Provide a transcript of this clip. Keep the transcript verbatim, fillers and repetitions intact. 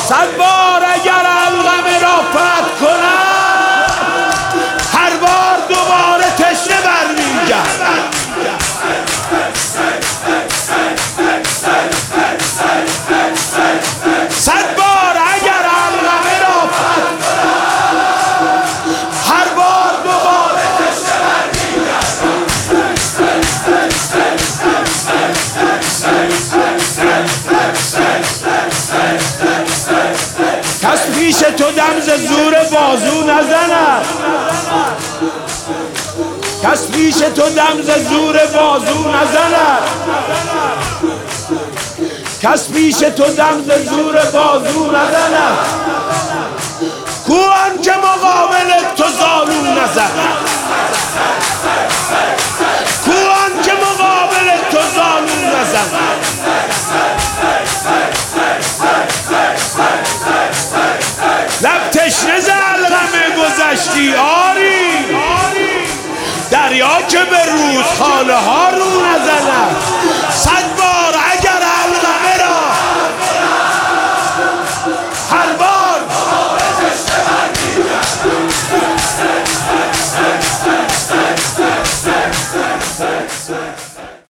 صد بار اگر الغم را فتح کنم هر بار دوباره تشنه برمیگردم. صد بار اگر الغم را فتح کنم هر بار دوباره تشنه برمیگردم. کس پیش تو دم ز زور بازو نزند، کس پیش تو دم ز زور بازو نزند، کس پیش تو دم ز زور بازو نزند. کو آن که مقابل تو زانو نزند، کو آن که مقابل تو زانو نزند. لب تشنه ز الغم گذشتی آری، دریا که به رودخانه ها رو نزند.